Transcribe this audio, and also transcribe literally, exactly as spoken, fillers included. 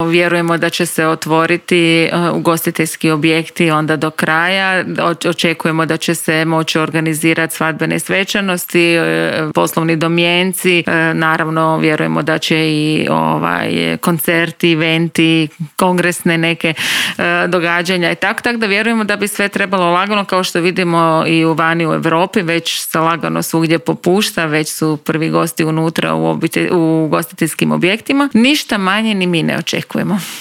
Vjerujemo da će se otvoriti ugostiteljski objekti onda do kraja. Očekujemo da će se moći organizirati svadbene svečanosti, poslovni domjenci. Naravno, vjerujemo da će i ovaj, koncerti, eventi, kongresne neke događanja i tako. Tako da vjerujemo da bi sve trebalo lagano, kao što vidimo i u vani u Europi, već se lagano svugdje popušta, već su prvi gosti unutra u, obitelj, u ugostiteljskim objektima. Ništa manje ni mi ne očekujemo.